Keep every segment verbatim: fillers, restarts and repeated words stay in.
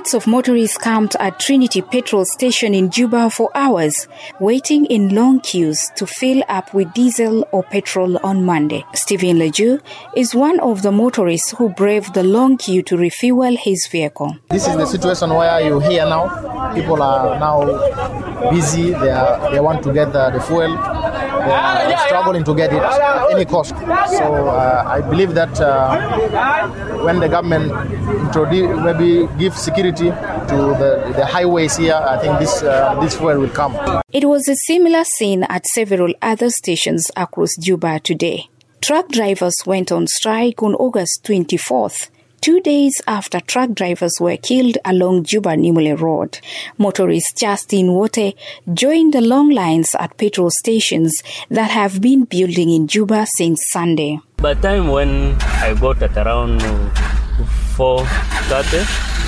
Hundreds of motorists camped at Trinity Petrol Station in Juba for hours, waiting in long queues to fill up with diesel or petrol on Monday. Stephen Leju is one of the motorists who braved the long queue to refuel his vehicle. This is the situation where you're here now. People are now busy. They are, they want to get the, the fuel. They are struggling to get it at any cost. So uh, I believe that uh, when the government introduce, maybe give security to the, the highways here, I think this uh, this fuel will come. It was a similar scene at several other stations across Juba today. Truck drivers went on strike on August twenty-fourth. Two days after truck drivers were killed along Juba-Nimule Road. Motorist Justin Wote joined the long lines at petrol stations that have been building in Juba since Sunday. By the time when I got at around four thirty,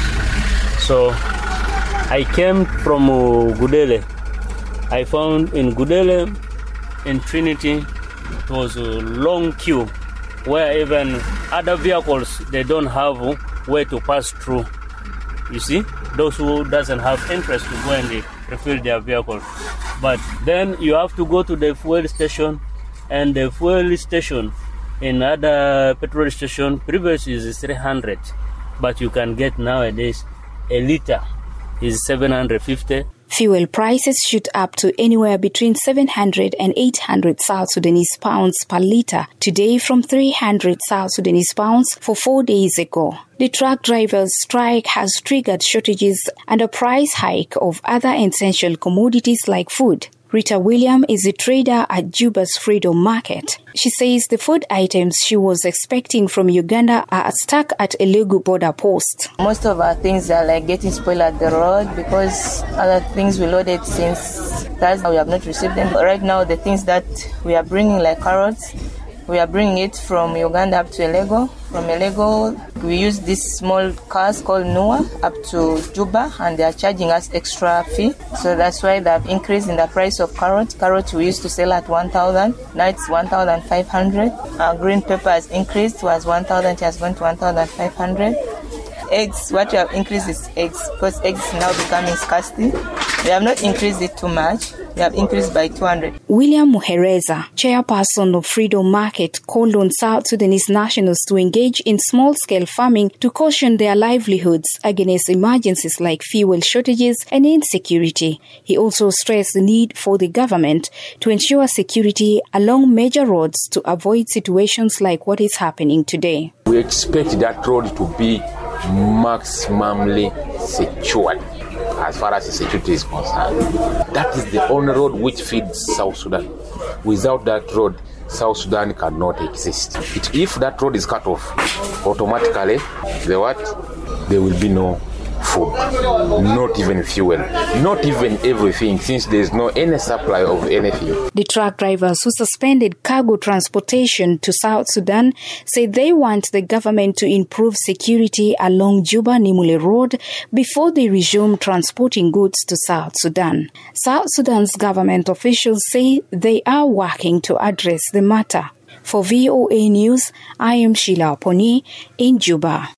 so I came from Gudele. I found in Gudele, in Trinity, it was a long queue, where even other vehicles, they don't have where to pass through. You see, those who doesn't have interest to go and they refill their vehicle. But then you have to go to the fuel station, and the fuel station in other petrol station previously is three hundred, but you can get nowadays a liter is seven hundred fifty. Fuel prices shoot up to anywhere between seven hundred and eight hundred South Sudanese pounds per litre today from three hundred South Sudanese pounds for four days ago. The truck drivers' strike has triggered shortages and a price hike of other essential commodities like food. Rita William is a trader at Juba's Freedom Market. She says the food items she was expecting from Uganda are stuck at Elegu border post. Most of our things are like getting spoiled at the road because other things we loaded since Thursday we have not received them. Right now the things that we are bringing like carrots, we are bringing it from Uganda up to Elego. From Elego, we use these small cars called Nua up to Juba, and they are charging us extra fee. So that's why they have increased in the price of carrot. Carrot we used to sell at one thousand, now it's one thousand five hundred. Our green pepper has increased, was one thousand, it has gone to one thousand five hundred. Eggs, what we have increased is eggs, because eggs is now becoming scarcity. We have not increased it too much. We have increased by two hundred. William Muhereza, chairperson of Freedom Market, called on South Sudanese nationals to engage in small-scale farming to caution their livelihoods against emergencies like fuel shortages and insecurity. He also stressed the need for the government to ensure security along major roads to avoid situations like what is happening today. We expect that road to be maximally secured as far as the security is concerned. That is the only road which feeds South Sudan. Without that road, South Sudan cannot exist. It, if that road is cut off, automatically, the what? There will be no food, not even fuel, not even everything, since there is no any supply of anything. The truck drivers who suspended cargo transportation to South Sudan say they want the government to improve security along Juba-Nimule Road before they resume transporting goods to South Sudan. South Sudan's government officials say they are working to address the matter. For V O A News, I am Sheila Poni in Juba.